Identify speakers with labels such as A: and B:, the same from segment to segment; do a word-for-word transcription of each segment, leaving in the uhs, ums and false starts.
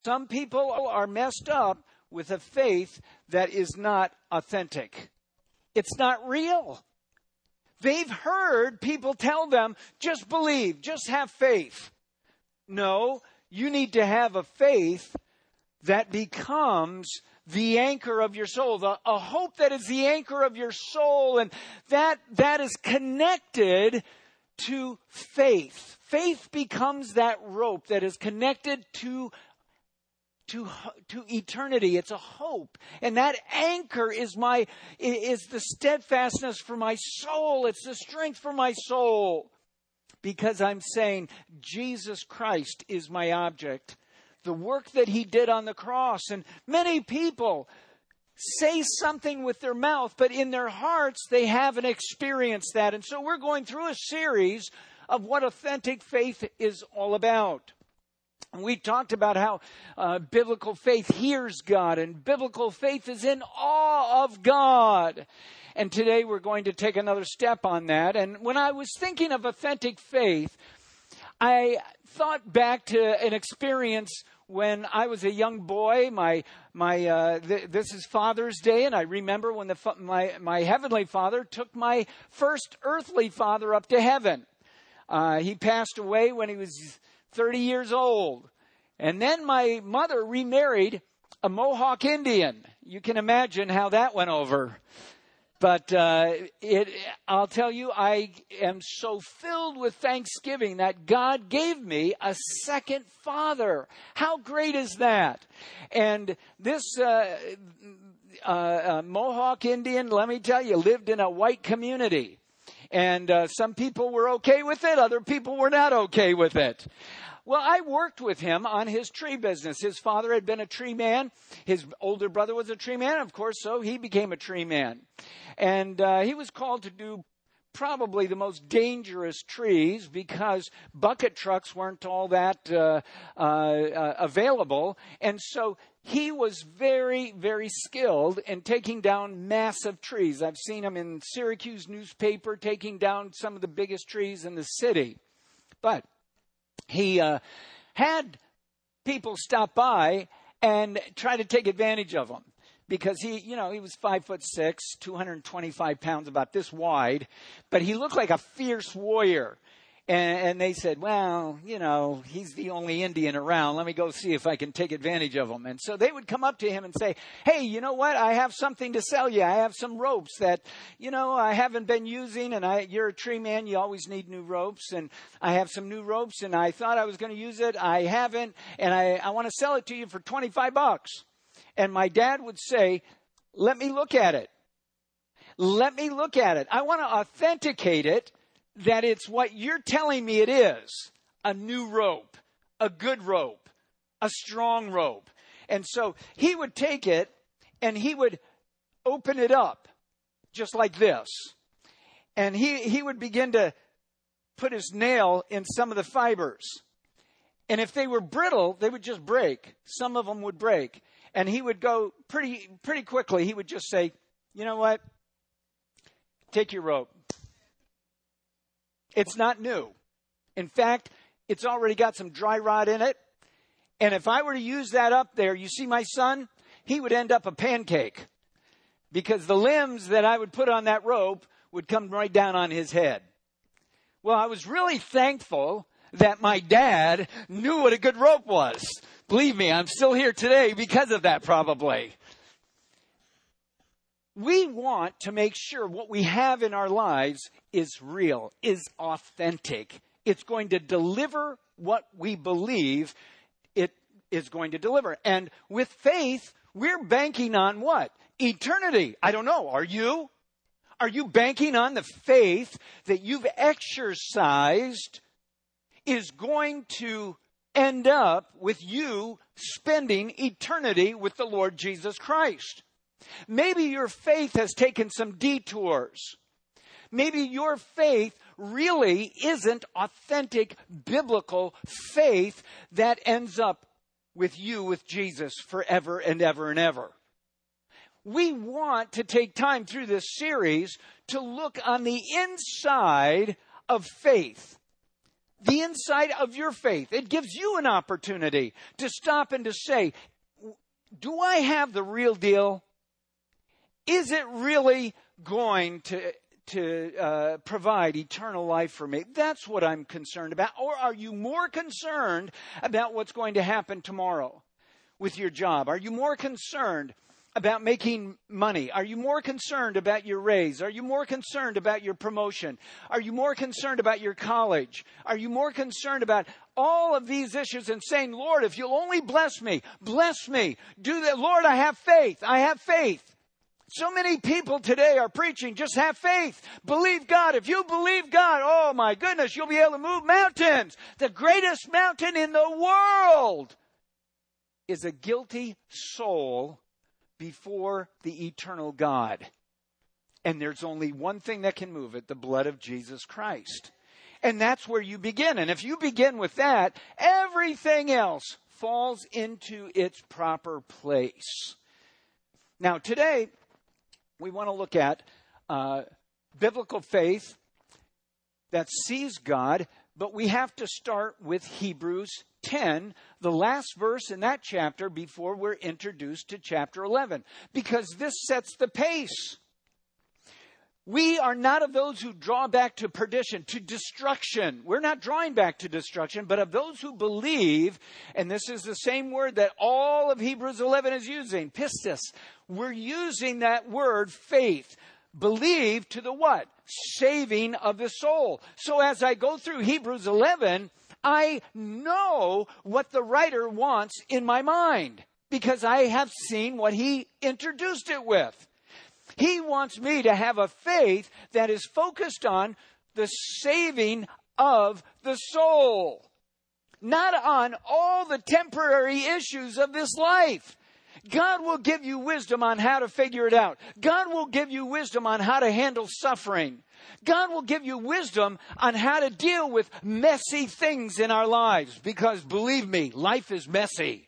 A: Some people are messed up with a faith that is not authentic. It's not real. They've heard people tell them, just believe, just have faith. No, you need to have a faith that becomes the anchor of your soul, the, a hope that is the anchor of your soul, and that that is connected to faith. Faith becomes that rope that is connected to To, to eternity. It's a hope. And that anchor is my, is the steadfastness for my soul. It's the strength for my soul. Because I'm saying Jesus Christ is my object. The work that he did on the cross. And many people say something with their mouth, but in their hearts they haven't experienced that. And so we're going through a series of what authentic faith is all about. We talked about how uh, biblical faith hears God, and biblical faith is in awe of God. And today we're going to take another step on that. And when I was thinking of authentic faith, I thought back to an experience when I was a young boy. My my uh, th- this is Father's Day, and I remember when the fa- my my heavenly Father took my first earthly father up to heaven. Uh, he passed away when he was thirty years old. And then my mother remarried a Mohawk Indian. You can imagine how that went over. But uh, it, I'll tell you, I am so filled with thanksgiving that God gave me a second father. How great is that? And this uh, uh, uh, Mohawk Indian, let me tell you, lived in a white community. And uh, some people were okay with it. Other people were not okay with it. Well, I worked with him on his tree business. His father had been a tree man. His older brother was a tree man, of course, so he became a tree man. And uh, he was called to do probably the most dangerous trees because bucket trucks weren't all that uh, uh, uh, available. And so he was very, very skilled in taking down massive trees. I've seen him in Syracuse newspaper taking down some of the biggest trees in the city. But he uh, had people stop by and try to take advantage of him because he, you know, he was five foot six, two hundred twenty-five pounds, about this wide, but he looked like a fierce warrior. And, and they said, well, you know, he's the only Indian around. Let me go see if I can take advantage of him. And so they would come up to him and say, hey, you know what? I have something to sell you. I have some ropes that, you know, I haven't been using. And I, you're a tree man. You always need new ropes. And I have some new ropes and I thought I was going to use it. I haven't. And I, I want to sell it to you for twenty-five bucks. And my dad would say, let me look at it. Let me look at it. I want to authenticate it. That it's what you're telling me it is, a new rope, a good rope, a strong rope. And so he would take it and he would open it up just like this. And he, he would begin to put his nail in some of the fibers. And if they were brittle, they would just break. Some of them would break. And he would go pretty, pretty quickly. He would just say, you know what? Take your rope. It's not new. In fact, it's already got some dry rot in it. And if I were to use that up there, you see my son, he would end up a pancake. Because the limbs that I would put on that rope would come right down on his head. Well, I was really thankful that my dad knew what a good rope was. Believe me, I'm still here today because of that probably. We want to make sure what we have in our lives is real, is authentic. It's going to deliver what we believe it is going to deliver. And with faith, we're banking on what? Eternity. I don't know. Are you? Are you banking on the faith that you've exercised is going to end up with you spending eternity with the Lord Jesus Christ? Maybe your faith has taken some detours. Maybe your faith really isn't authentic biblical faith that ends up with you with Jesus forever and ever and ever. We want to take time through this series to look on the inside of faith. the inside of your faith. It gives you an opportunity to stop and to say, do I have the real deal? Is it really going to to uh, provide eternal life for me? That's what I'm concerned about. Or are you more concerned about what's going to happen tomorrow with your job? Are you more concerned about making money? Are you more concerned about your raise? Are you more concerned about your promotion? Are you more concerned about your college? Are you more concerned about all of these issues and saying, Lord, if you'll only bless me, bless me, do that. Lord, I have faith. I have faith. So many people today are preaching, just have faith. Believe God. If you believe God, oh my goodness, you'll be able to move mountains. The greatest mountain in the world is a guilty soul before the eternal God. And there's only one thing that can move it, the blood of Jesus Christ. And that's where you begin. And if you begin with that, everything else falls into its proper place. Now today, we want to look at uh, biblical faith that sees God, but we have to start with Hebrews ten, the last verse in that chapter before we're introduced to chapter eleven, because this sets the pace. We are not of those who draw back to perdition, to destruction. We're not drawing back to destruction, but of those who believe, and this is the same word that all of Hebrews eleven is using, pistis. We're using that word, faith. Believe to the what? Saving of the soul. So as I go through Hebrews eleven, I know what the writer wants in my mind because I have seen what he introduced it with. He wants me to have a faith that is focused on the saving of the soul, not on all the temporary issues of this life. God will give you wisdom on how to figure it out. God will give you wisdom on how to handle suffering. God will give you wisdom on how to deal with messy things in our lives, because believe me, life is messy.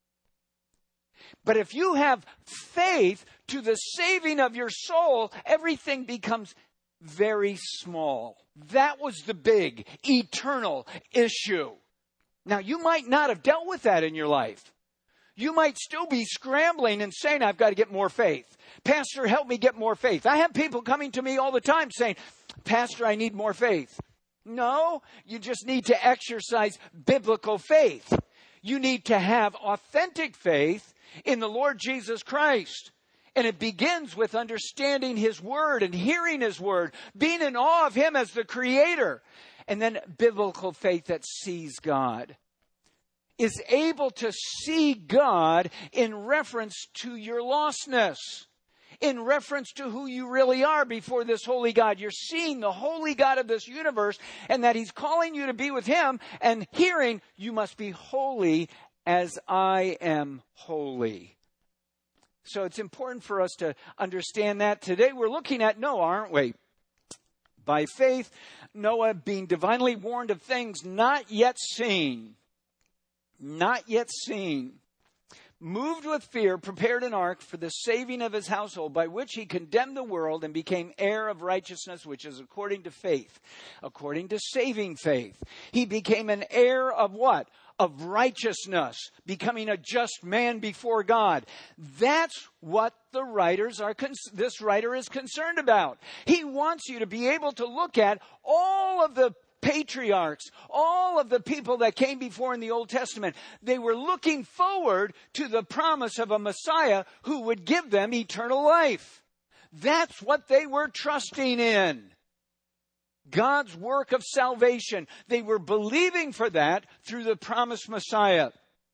A: But if you have faith to the saving of your soul, everything becomes very small. That was the big, eternal issue. Now, you might not have dealt with that in your life. You might still be scrambling and saying, I've got to get more faith. Pastor, help me get more faith. I have people coming to me all the time saying, Pastor, I need more faith. No, you just need to exercise biblical faith. You need to have authentic faith in the Lord Jesus Christ. And it begins with understanding His Word and hearing His Word, being in awe of Him as the Creator. And then biblical faith that sees God, is able to see God in reference to your lostness, in reference to who you really are before this holy God. You're seeing the holy God of this universe and that He's calling you to be with Him and hearing, you must be holy as I am holy. So it's important for us to understand that. Today we're looking at Noah, aren't we? By faith, Noah being divinely warned of things not yet seen. Not yet seen, moved with fear, prepared an ark for the saving of his household, by which he condemned the world and became heir of righteousness, which is according to faith, according to saving faith. He became an heir of what? Of righteousness, becoming a just man before God. That's what the writers are. This writer is concerned about. He wants you to be able to look at all of the patriarchs, all of the people that came before in the Old Testament. They were looking forward to the promise of a Messiah who would give them eternal life. That's what they were trusting in. God's work of salvation. They were believing for that through the promised Messiah.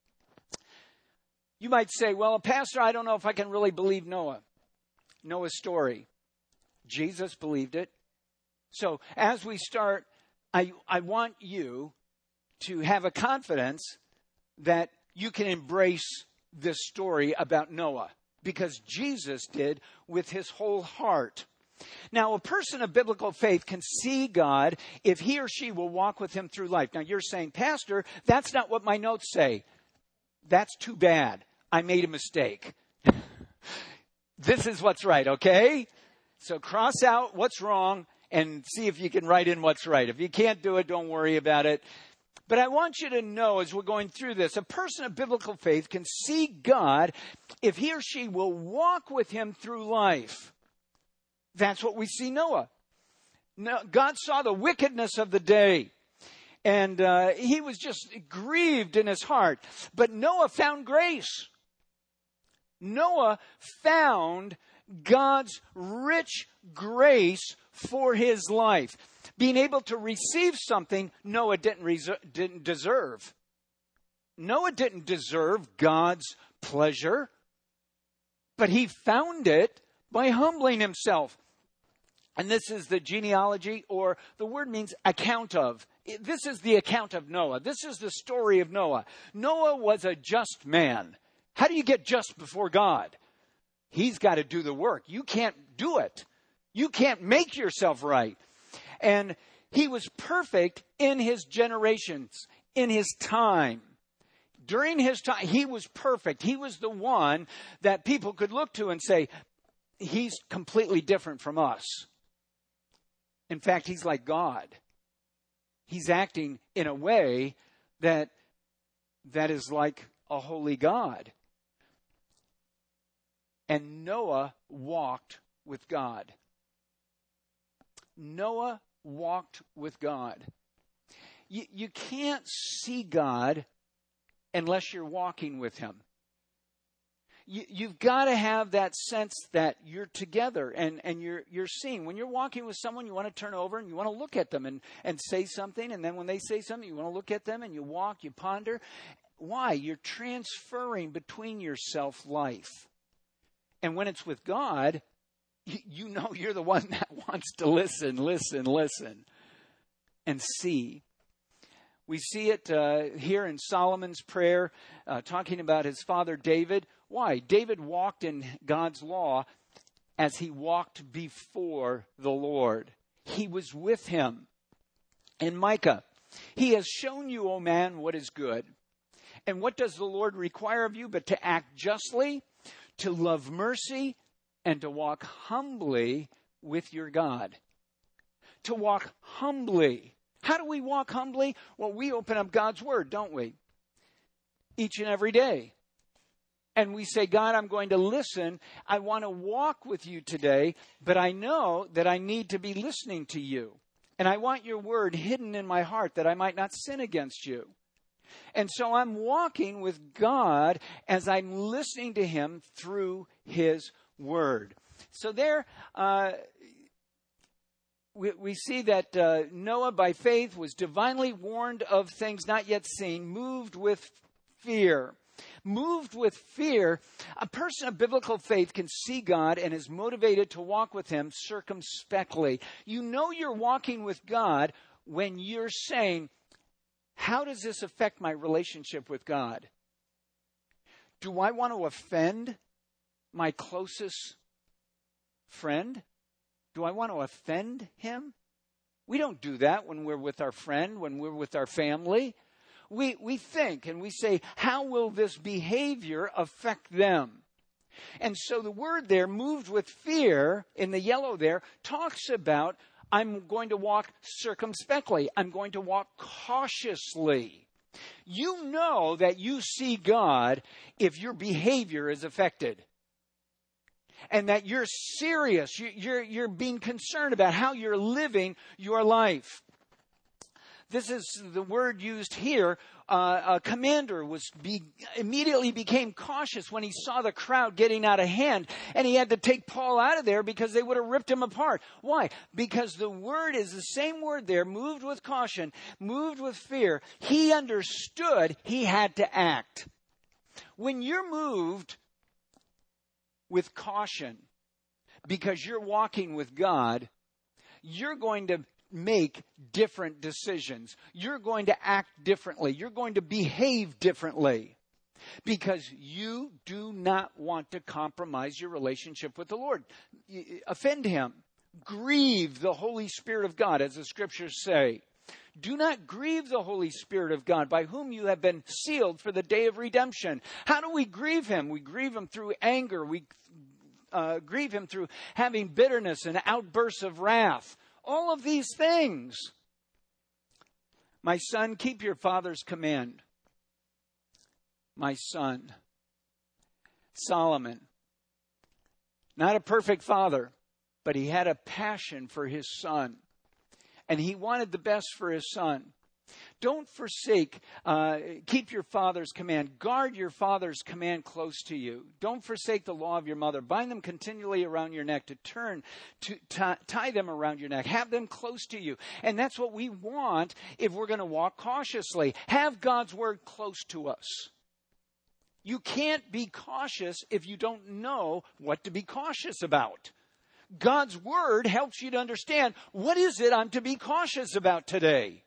A: You might say, well, Pastor, I don't know if I can really believe Noah. Noah's story. Jesus believed it. So as we start, I, I want you to have a confidence that you can embrace this story about Noah, because Jesus did with his whole heart. Now, a person of biblical faith can see God if he or she will walk with Him through life. Now, you're saying, Pastor, that's not what my notes say. That's too bad. I made a mistake. This is what's right, okay? So cross out what's wrong and see if you can write in what's right. If you can't do it, don't worry about it. But I want you to know as we're going through this, a person of biblical faith can see God if he or she will walk with him through life. That's what we see Noah. No, God saw the wickedness of the day, and uh, he was just grieved in his heart. But Noah found grace. Noah found God's rich grace for his life. Being able to receive something Noah didn't, reser- didn't deserve. Noah didn't deserve God's pleasure, but he found it by humbling himself. And this is the genealogy, or the word means account of. This is the account of Noah. This is the story of Noah. Noah was a just man. How do you get just before God? He's got to do the work. You can't do it. You can't make yourself right. And he was perfect in his generations, in his time. During his time, he was perfect. He was the one that people could look to and say, he's completely different from us. In fact, he's like God. He's acting in a way that that is like a holy God. And Noah walked with God. Noah walked with God. You, you can't see God unless you're walking with him. You, you've got to have that sense that you're together and, and you're you're seeing. When you're walking with someone, you want to turn over and you want to look at them and, and say something. And then when they say something, you want to look at them and you walk, you ponder. Why? You're transferring between yourself life. And when it's with God, you, you know you're the one that wants to listen, listen, listen, and see. We see it uh, here in Solomon's prayer, uh, talking about his father David. Why? David walked in God's law as he walked before the Lord. He was with him. In Micah, he has shown you, O man, what is good. And what does the Lord require of you but to act justly, to love mercy, and to walk humbly with your God? To walk humbly. How do we walk humbly? Well, we open up God's word, don't we? Each and every day. And we say, God, I'm going to listen. I want to walk with you today, but I know that I need to be listening to you. And I want your word hidden in my heart that I might not sin against you. And so I'm walking with God as I'm listening to him through his word. So there, uh, we, we see that uh, Noah, by faith, was divinely warned of things not yet seen, moved with fear. Moved with fear, a person of biblical faith can see God and is motivated to walk with him circumspectly. You know you're walking with God when you're saying, how does this affect my relationship with God? Do I want to offend my closest friend? Do I want to offend him? We don't do that when we're with our friend, when we're with our family. We we think and we say, how will this behavior affect them? And so the word there, moved with fear, in the yellow there, talks about I'm going to walk circumspectly. I'm going to walk cautiously. You know that you see God if your behavior is affected. And that you're serious. You're, you're being concerned about how you're living your life. This is the word used here. Uh, a commander was be, immediately became cautious when he saw the crowd getting out of hand, and he had to take Paul out of there because they would have ripped him apart. Why? Because the word is the same word there, moved with caution, moved with fear. He understood he had to act. When you're moved with caution because you're walking with God, you're going to make different decisions. You're going to act differently. You're going to behave differently because you do not want to compromise your relationship with the Lord. Offend him. Grieve the Holy Spirit of God, as the scriptures say. Do not grieve the Holy Spirit of God, by whom you have been sealed for the day of redemption. How do we grieve him? We grieve him through anger. We uh, grieve him through having bitterness and outbursts of wrath. all of these things. My son, keep your father's command. My son. Solomon. Not a perfect father, but he had a passion for his son. And he wanted the best for his son. Don't forsake, uh, keep your father's command. Guard your father's command close to you. Don't forsake the law of your mother. Bind them continually around your neck, to turn, to t- tie them around your neck. Have them close to you. And that's what we want if we're going to walk cautiously. Have God's word close to us. You can't be cautious if you don't know what to be cautious about. God's word helps you to understand, what is it I'm to be cautious about today?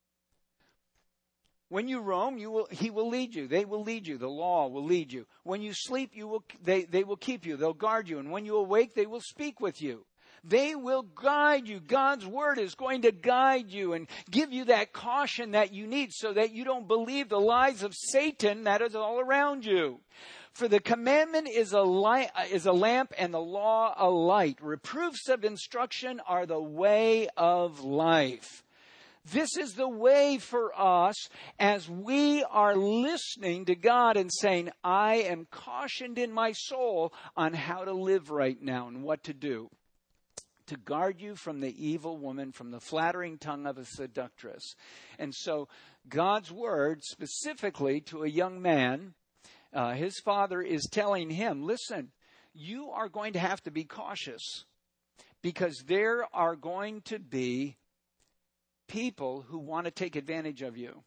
A: When you roam, you will, he will lead you. They will lead you. The law will lead you. When you sleep, you will, they, they will keep you. They'll guard you. And when you awake, they will speak with you. They will guide you. God's word is going to guide you and give you that caution that you need so that you don't believe the lies of Satan that is all around you. For the commandment is a light, is a lamp, and the law a light. Reproofs of instruction are the way of life. This is the way for us as we are listening to God and saying, I am cautioned in my soul on how to live right now and what to do. To guard you from the evil woman, from the flattering tongue of a seductress. And so God's word specifically to a young man, uh, his father is telling him, listen, you are going to have to be cautious because there are going to be people who want to take advantage of you,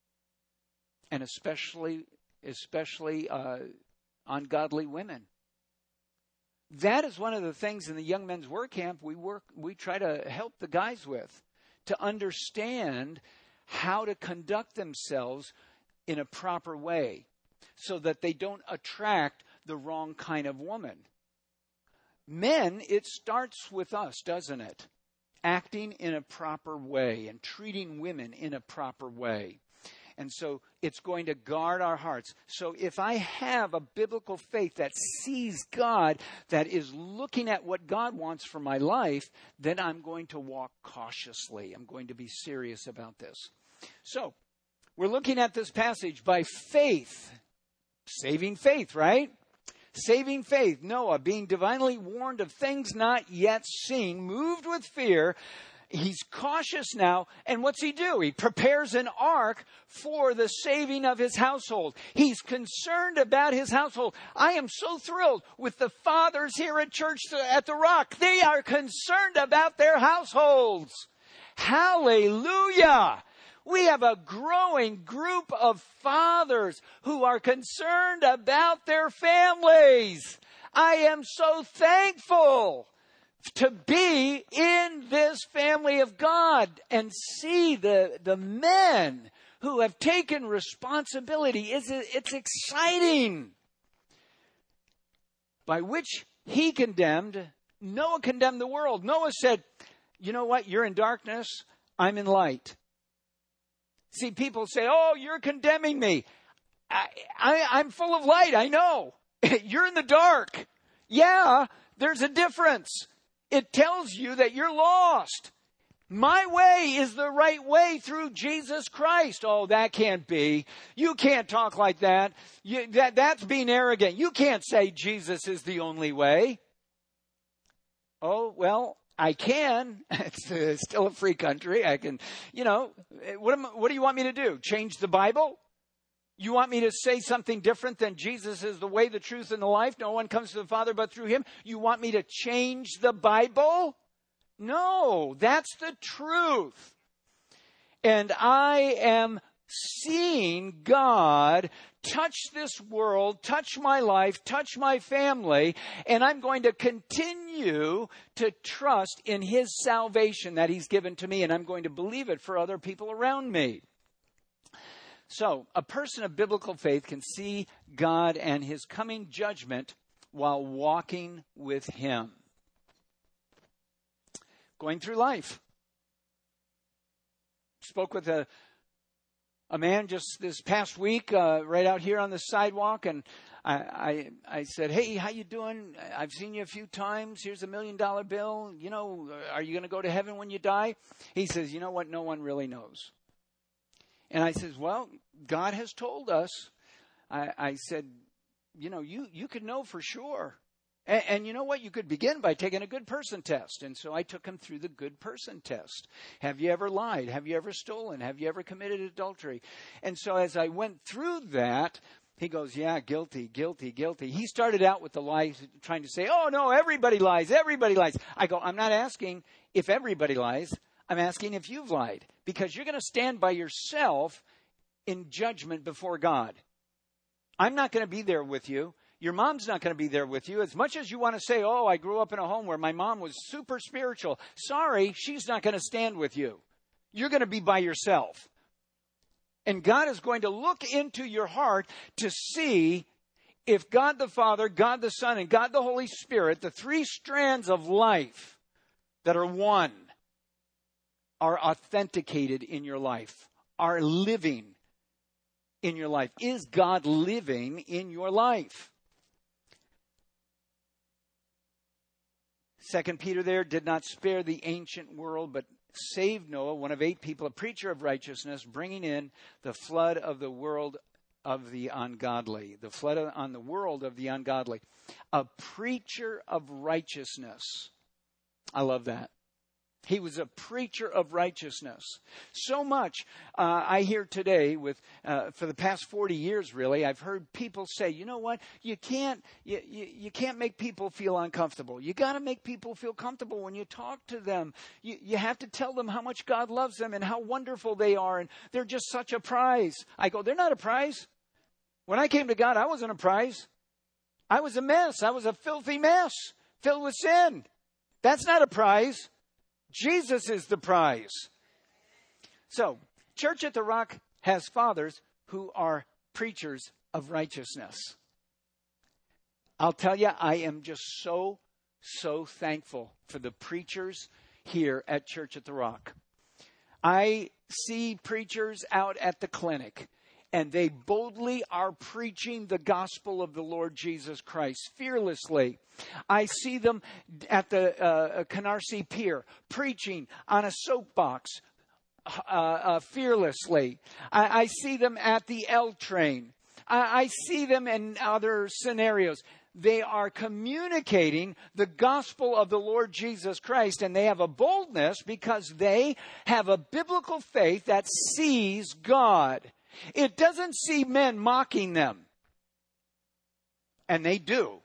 A: and especially, especially uh, ungodly women. That is one of the things in the young men's work camp we work. We try to help the guys with, to understand how to conduct themselves in a proper way, so that they don't attract the wrong kind of woman. Men, it starts with us, doesn't it? Acting in a proper way and treating women in a proper way. And so it's going to guard our hearts. So if I have a biblical faith that sees God, that is looking at what God wants for my life, then I'm going to walk cautiously. I'm going to be serious about this. So we're looking at this passage by faith. Saving faith, right? Saving faith, Noah, being divinely warned of things not yet seen, moved with fear. He's cautious now. And what's he do? He prepares an ark for the saving of his household. He's concerned about his household. I am so thrilled with the fathers here at Church at the Rock. They are concerned about their households. Hallelujah! We have a growing group of fathers who are concerned about their families. I am so thankful to be in this family of God and see the, the men who have taken responsibility. It's, it's exciting. By which he condemned, Noah condemned the world. Noah said, you know what? You're in darkness. I'm in light. See, people say, oh, you're condemning me. I, I, I'm full of light. I know. You're in the dark. Yeah, there's a difference. It tells you that you're lost. My way is the right way through Jesus Christ. Oh, that can't be. You can't talk like that. You, that that's being arrogant. You can't say Jesus is the only way. Oh, well, I can. It's uh, still a free country. I can, you know, what, am, what do you want me to do? Change the Bible? You want me to say something different than Jesus is the way, the truth, and the life? No one comes to the Father but through him. You want me to change the Bible? No, that's the truth. And I am seeing God touch this world, touch my life, touch my family, and I'm going to continue to trust in his salvation that he's given to me, and I'm going to believe it for other people around me. So, a person of biblical faith can see God and his coming judgment while walking with him. Going through life. Spoke with a a man just this past week, uh, right out here on the sidewalk, and I, I, I said, hey, how you doing? I've seen you a few times. Here's a million dollar bill. You know, are you going to go to heaven when you die? He says, you know what? No one really knows. And I says, well, God has told us. I, I said, you know, you, you could know for sure. And, and you know what? You could begin by taking a good person test. And so I took him through the good person test. Have you ever lied? Have you ever stolen? Have you ever committed adultery? And so as I went through that, he goes, yeah, guilty, guilty, guilty. He started out with the lie, trying to say, oh, no, everybody lies, everybody lies. I go, I'm not asking if everybody lies. I'm asking if you've lied, because you're going to stand by yourself in judgment before God. I'm not going to be there with you. Your mom's not going to be there with you. As much as you want to say, oh, I grew up in a home where my mom was super spiritual. Sorry, she's not going to stand with you. You're going to be by yourself. And God is going to look into your heart to see if God the Father, God the Son, and God the Holy Spirit, the three strands of life that are one, are authenticated in your life, are living in your life. Is God living in your life? Second Peter there did not spare the ancient world, but saved Noah, one of eight people, a preacher of righteousness, bringing in the flood of the world of the ungodly. The flood on the world of the ungodly. A preacher of righteousness. I love that. He was a preacher of righteousness. So much uh, I hear today with, uh, for the past forty years, really, I've heard people say, you know what, you can't, you, you, you can't make people feel uncomfortable. You got to make people feel comfortable when you talk to them. You, you have to tell them how much God loves them and how wonderful they are, and they're just such a prize. I go, they're not a prize. When I came to God, I wasn't a prize. I was a mess. I was a filthy mess filled with sin. That's not a prize. Jesus is the prize. So, Church at the Rock has fathers who are preachers of righteousness. I'll tell you, I am just so, so thankful for the preachers here at Church at the Rock. I see preachers out at the clinic, and they boldly are preaching the gospel of the Lord Jesus Christ fearlessly. I see them at the uh, Canarsie Pier preaching on a soapbox uh, uh, fearlessly. I, I see them at the L train. I, I see them in other scenarios. They are communicating the gospel of the Lord Jesus Christ, and they have a boldness because they have a biblical faith that sees God. It doesn't see men mocking them. And they do.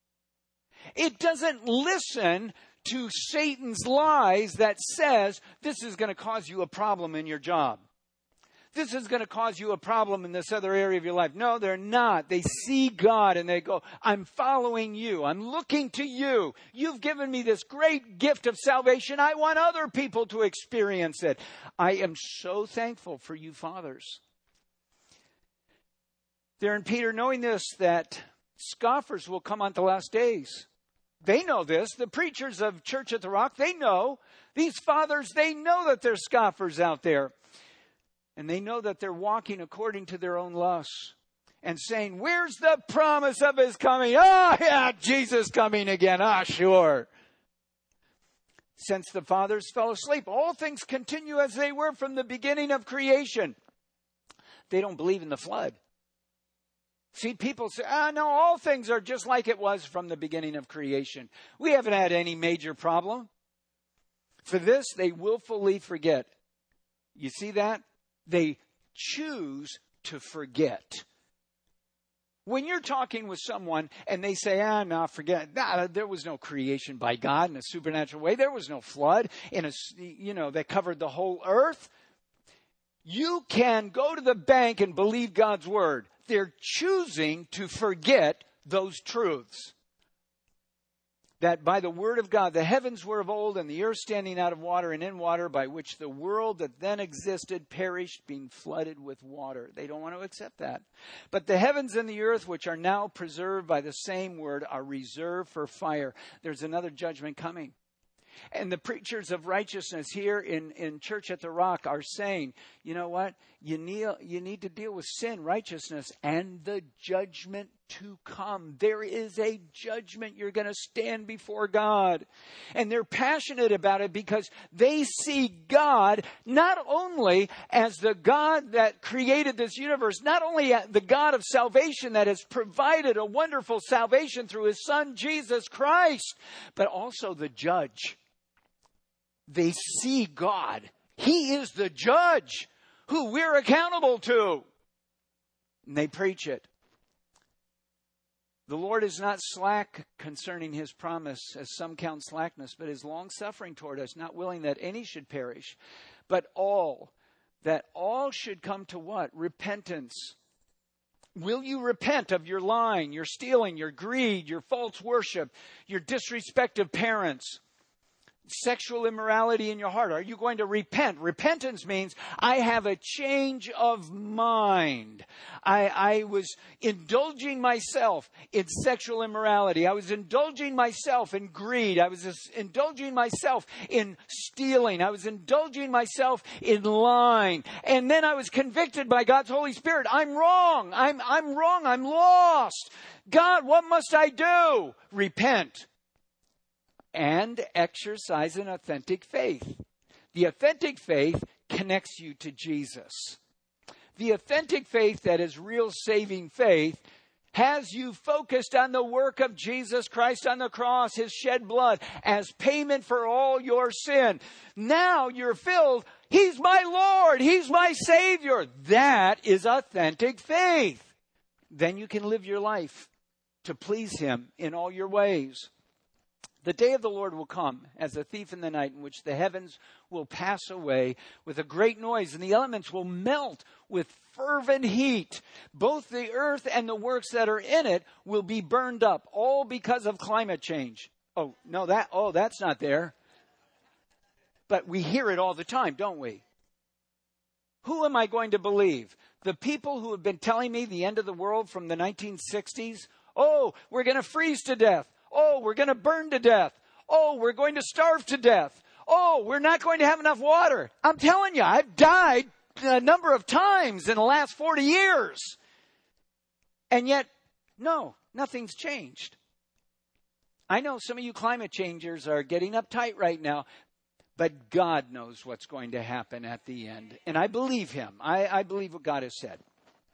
A: It doesn't listen to Satan's lies that says this is going to cause you a problem in your job. This is going to cause you a problem in this other area of your life. No, they're not. They see God and they go, I'm following you. I'm looking to you. You've given me this great gift of salvation. I want other people to experience it. I am so thankful for you fathers. There in Peter, knowing this, that scoffers will come on the last days. They know this. The preachers of Church at the Rock, they know. These fathers, they know that there's scoffers out there. And they know that they're walking according to their own lusts. And saying, where's the promise of his coming? Oh, yeah, Jesus coming again. Ah, sure. Since the fathers fell asleep, all things continue as they were from the beginning of creation. They don't believe in the flood. See, people say, ah, no, all things are just like it was from the beginning of creation. We haven't had any major problem. For this, they willfully forget. You see that? They choose to forget. When you're talking with someone and they say, ah, no, forget, nah, there was no creation by God in a supernatural way. There was no flood in a, you know, that covered the whole earth. You can go to the bank and believe God's word. They're choosing to forget those truths. That by the word of God, the heavens were of old, and the earth standing out of water and in water, by which the world that then existed perished, being flooded with water. They don't want to accept that. But the heavens and the earth, which are now preserved by the same word, are reserved for fire. There's another judgment coming. And the preachers of righteousness here in, in Church at the Rock are saying, you know what? You need, you need to deal with sin, righteousness, and the judgment to come. There is a judgment. You're going to stand before God. And they're passionate about it because they see God not only as the God that created this universe, not only the God of salvation that has provided a wonderful salvation through his Son, Jesus Christ, but also the judge. They see God. He is the judge who we're accountable to. And they preach it. The Lord is not slack concerning his promise, as some count slackness, but is long-suffering toward us, not willing that any should perish, but all, that all should come to what? Repentance. Will you repent of your lying, your stealing, your greed, your false worship, your disrespect of parents? Sexual immorality in your heart. Are you going to repent? Repentance means I have a change of mind. I, I was indulging myself in sexual immorality. I was indulging myself in greed. I was indulging myself in stealing. I was indulging myself in lying. And then I was convicted by God's Holy Spirit. I'm wrong. I'm, I'm wrong. I'm lost. God, what must I do? Repent. And exercise an authentic faith. The authentic faith connects you to Jesus. The authentic faith that is real saving faith has you focused on the work of Jesus Christ on the cross, his shed blood as payment for all your sin. Now you're filled. He's my Lord. He's my Savior. That is authentic faith. Then you can live your life to please him in all your ways. The day of the Lord will come as a thief in the night, in which the heavens will pass away with a great noise, and the elements will melt with fervent heat. Both the earth and the works that are in it will be burned up, all because of climate change. Oh, no, that, oh, that's not there. But we hear it all the time, don't we? Who am I going to believe? The people who have been telling me the end of the world from the nineteen sixties? Oh, we're going to freeze to death. Oh, we're going to burn to death. Oh, we're going to starve to death. Oh, we're not going to have enough water. I'm telling you, I've died a number of times in the last forty years. And yet, no, nothing's changed. I know some of you climate changers are getting uptight right now, but God knows what's going to happen at the end. And I believe him. I, I believe what God has said.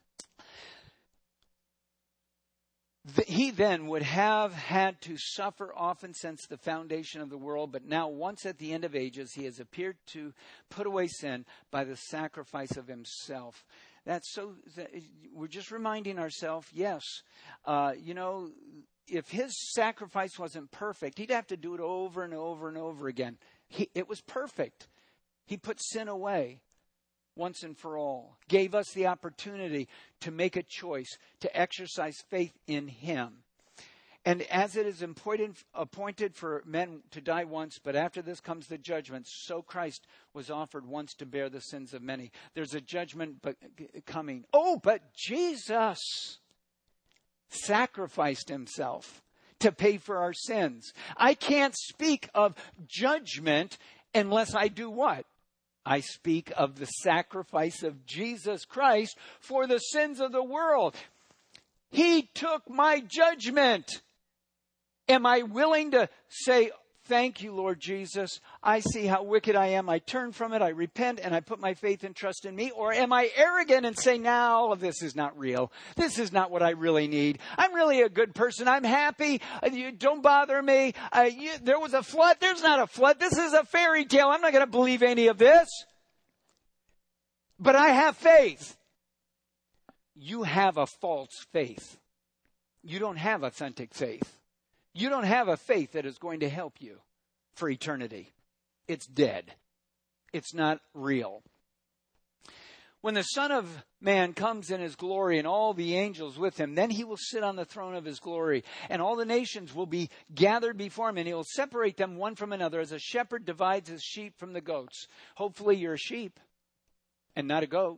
A: He then would have had to suffer often since the foundation of the world, but now once at the end of ages, he has appeared to put away sin by the sacrifice of himself. That's so, we're just reminding ourselves, yes, uh, you know, if his sacrifice wasn't perfect, he'd have to do it over and over and over again. He, it was perfect. He put sin away once and for all, gave us the opportunity to make a choice, to exercise faith in him. And as it is appointed, appointed for men to die once, but after this comes the judgment, so Christ was offered once to bear the sins of many. There's a judgment but coming. Oh, but Jesus sacrificed himself to pay for our sins. I can't speak of judgment unless I do what? I speak of the sacrifice of Jesus Christ for the sins of the world. He took my judgment. Am I willing to say, thank you, Lord Jesus. I see how wicked I am. I turn from it. I repent and I put my faith and trust in me. Or am I arrogant and say, no, all of this is not real. This is not what I really need. I'm really a good person. I'm happy. You don't bother me. Uh, you, there was a flood. There's not a flood. This is a fairy tale. I'm not going to believe any of this. But I have faith. You have a false faith. You don't have authentic faith. You don't have a faith that is going to help you for eternity. It's dead. It's not real. When the Son of Man comes in his glory and all the angels with him, then he will sit on the throne of his glory, and all the nations will be gathered before him, and he will separate them one from another as a shepherd divides his sheep from the goats. Hopefully you're a sheep and not a goat.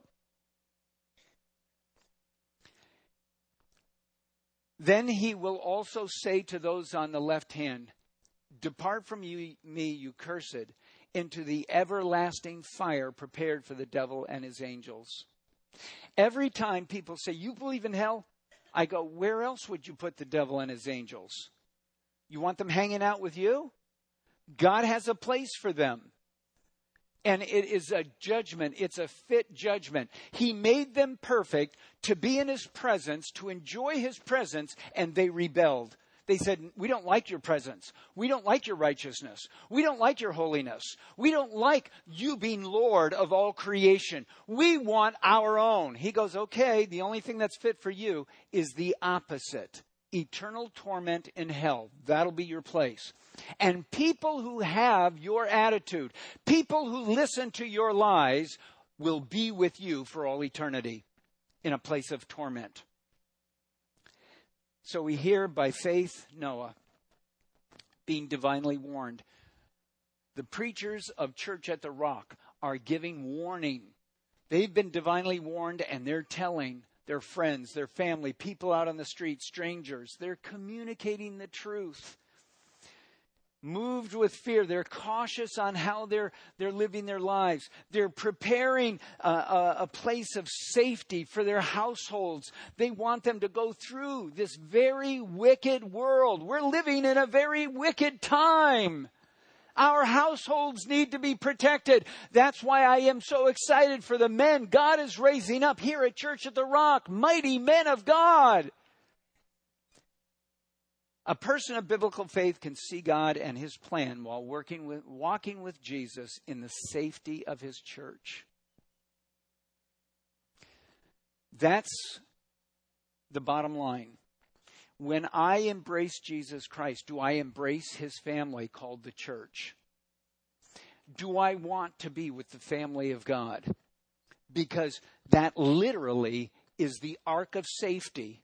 A: Then he will also say to those on the left hand, depart from you, me, you cursed, into the everlasting fire prepared for the devil and his angels. Every time people say, you believe in hell? I go, where else would you put the devil and his angels? You want them hanging out with you? God has a place for them. And it is a judgment. It's a fit judgment. He made them perfect to be in his presence, to enjoy his presence, and they rebelled. They said, we don't like your presence. We don't like your righteousness. We don't like your holiness. We don't like you being Lord of all creation. We want our own. He goes, okay, the only thing that's fit for you is the opposite. Eternal torment in hell. That'll be your place. And people who have your attitude, people who listen to your lies, will be with you for all eternity in a place of torment. So we hear by faith Noah being divinely warned. The preachers of Church at the Rock are giving warning. They've been divinely warned, and they're telling their friends, their family, people out on the street, strangers. They're communicating the truth. Moved with fear. They're cautious on how they're they're living their lives. They're preparing a, a, a place of safety for their households. They want them to go through this very wicked world. We're living in a very wicked time. Our households need to be protected. That's why I am so excited for the men God is raising up here at Church at the Rock. Mighty men of God. A person of biblical faith can see God and his plan while working with, walking with Jesus in the safety of his church. That's the bottom line. When I embrace Jesus Christ, do I embrace his family called the church? Do I want to be with the family of God? Because that literally is the ark of safety.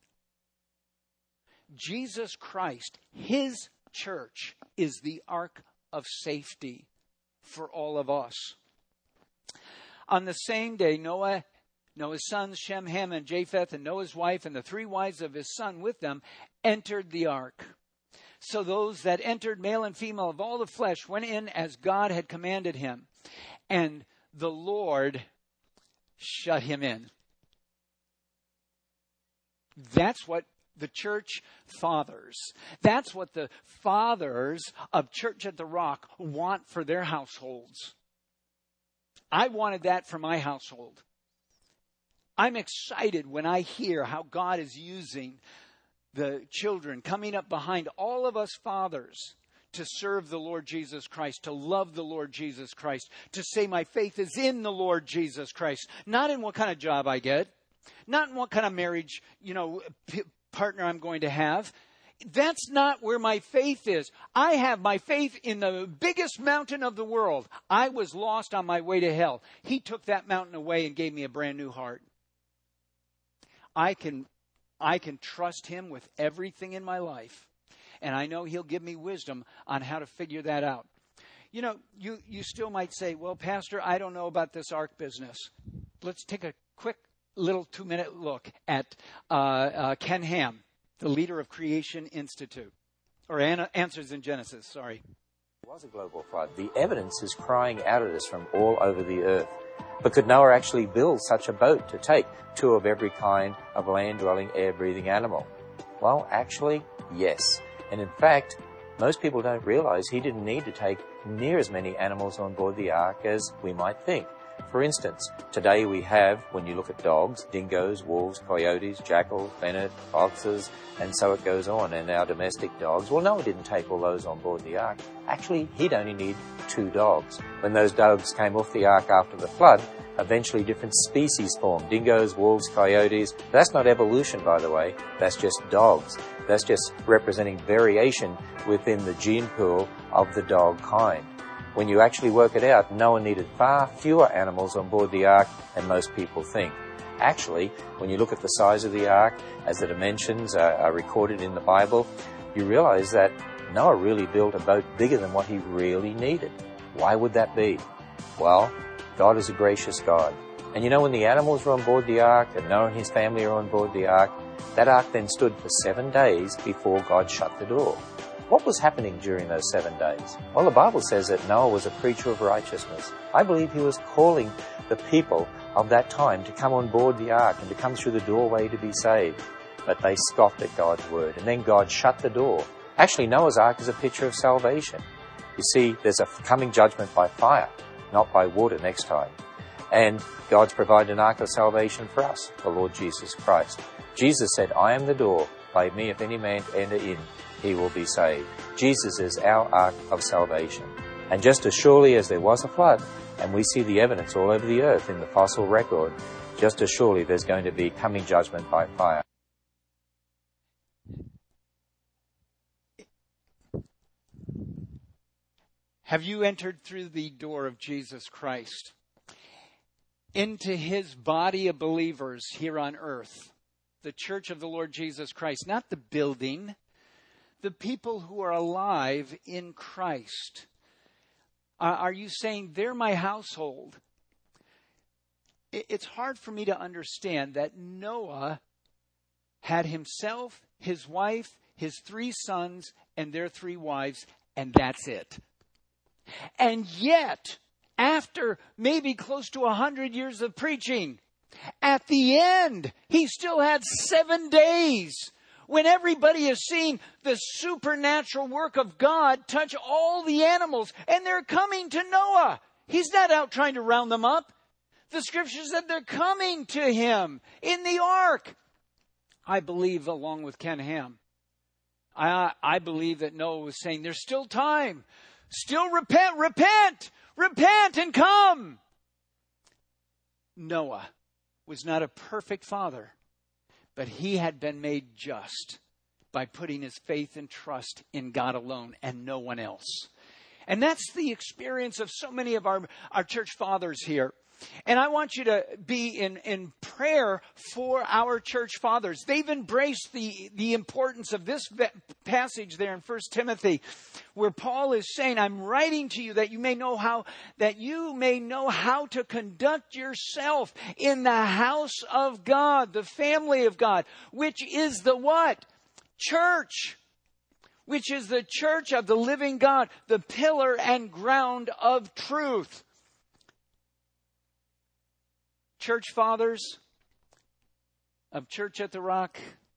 A: Jesus Christ, his church, is the ark of safety for all of us. On the same day, Noah, Noah's sons, Shem, Ham, and Japheth, and Noah's wife, and the three wives of his son with them, entered the ark. So those that entered, male and female of all the flesh, went in as God had commanded him. And the Lord shut him in. That's what the church fathers. That's what the fathers of Church at the Rock want for their households. I wanted that for my household. I'm excited when I hear how God is using the children coming up behind all of us fathers to serve the Lord Jesus Christ, to love the Lord Jesus Christ, to say my faith is in the Lord Jesus Christ, not in what kind of job I get, not in what kind of marriage, you know, p- partner I'm going to have. That's not where my faith is. I have my faith in the biggest mountain of the world. I was lost on my way to hell. He took that mountain away and gave me a brand new heart. I can, I can trust him with everything in my life. And I know he'll give me wisdom on how to figure that out. You know, you, you still might say, well, Pastor, I don't know about this ark business. Let's take a quick little two-minute look at uh, uh, Ken Ham, the leader of Creation Institute, or An- Answers in Genesis, sorry.
B: It was a global flood. The evidence is crying out at us from all over the earth. But could Noah actually build such a boat to take two of every kind of land-dwelling, air-breathing animal? Well, actually, yes. And in fact, most people don't realize he didn't need to take near as many animals on board the ark as we might think. For instance, today we have, when you look at dogs, dingoes, wolves, coyotes, jackals, bennet, foxes, and so it goes on, and our domestic dogs. Well, Noah didn't take all those on board the ark. Actually, he'd only need two dogs. When those dogs came off the ark after the flood, eventually different species formed. Dingoes, wolves, coyotes. That's not evolution, by the way. That's just dogs. That's just representing variation within the gene pool of the dog kind. When you actually work it out, Noah needed far fewer animals on board the ark than most people think. Actually, when you look at the size of the ark, as the dimensions are, are recorded in the Bible, you realize that Noah really built a boat bigger than what he really needed. Why would that be? Well, God is a gracious God. And you know, when the animals were on board the ark and Noah and his family are on board the ark, that ark then stood for seven days before God shut the door. What was happening during those seven days? Well, the Bible says that Noah was a preacher of righteousness. I believe he was calling the people of that time to come on board the ark and to come through the doorway to be saved. But they scoffed at God's word, and then God shut the door. Actually, Noah's ark is a picture of salvation. You see, there's a coming judgment by fire, not by water next time. And God's provided an ark of salvation for us, the Lord Jesus Christ. Jesus said, I am the door. By me, if any man enter in, he will be saved. Jesus is our ark of salvation. And just as surely as there was a flood, and we see the evidence all over the earth in the fossil record, just as surely there's going to be coming judgment by fire.
A: Have you entered through the door of Jesus Christ into his body of believers here on earth? The church of the Lord Jesus Christ, not the building, the people who are alive in Christ. Uh, are you saying they're my household? It, it's hard for me to understand that Noah had himself, his wife, his three sons, and their three wives, and that's it. And yet, after maybe close to a hundred years of preaching, at the end, he still had seven days when everybody is seeing the supernatural work of God touch all the animals, and they're coming to Noah. He's not out trying to round them up. The scripture said they're coming to him in the ark. I believe, along with Ken Ham, I, I believe that Noah was saying, there's still time. Still repent, repent, repent and come. Noah was not a perfect father, but he had been made just by putting his faith and trust in God alone and no one else. And that's the experience of so many of our, our church fathers here. And I want you to be in, in prayer for our church fathers. They've embraced the, the importance of this passage there in First Timothy, where Paul is saying, I'm writing to you that you may know how, that you may know how to conduct yourself in the house of God, the family of God, which is the what? Church. Which is the church of the living God, the pillar and ground of truth. Church fathers of Church at the Rock,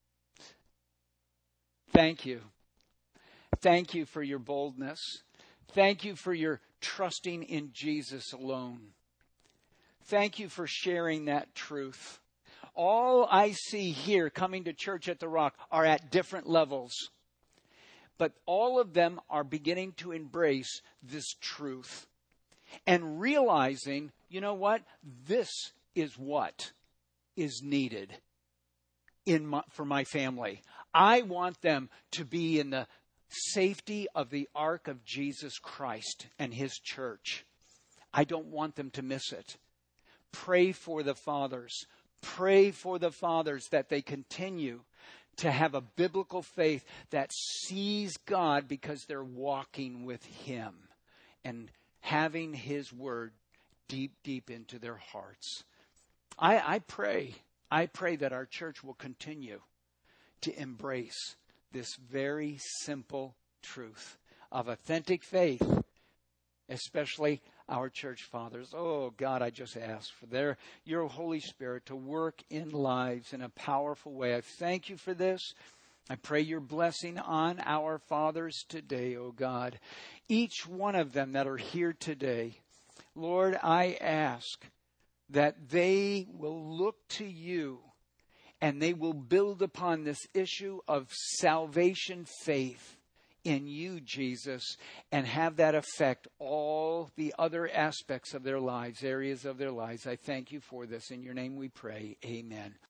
A: thank you. Thank you for your boldness. Thank you for your trusting in Jesus alone. Thank you for sharing that truth. All I see here coming to Church at the Rock are at different levels. But all of them are beginning to embrace this truth. And realizing, you know what? This is what is needed in my, for my family. I want them to be in the safety of the ark of Jesus Christ and his church. I don't want them to miss it. Pray for the fathers. Pray for the fathers that they continue to have a biblical faith that sees God because they're walking with him and having his word deep, deep into their hearts. I, I pray, I pray that our church will continue to embrace this very simple truth of authentic faith, especially our church fathers. Oh, God, I just ask for their, your Holy Spirit to work in lives in a powerful way. I thank you for this. I pray your blessing on our fathers today, oh God. Each one of them that are here today, Lord, I ask that they will look to you and they will build upon this issue of salvation faith in you, Jesus, and have that affect all the other aspects of their lives, areas of their lives. I thank you for this. In your name we pray. Amen.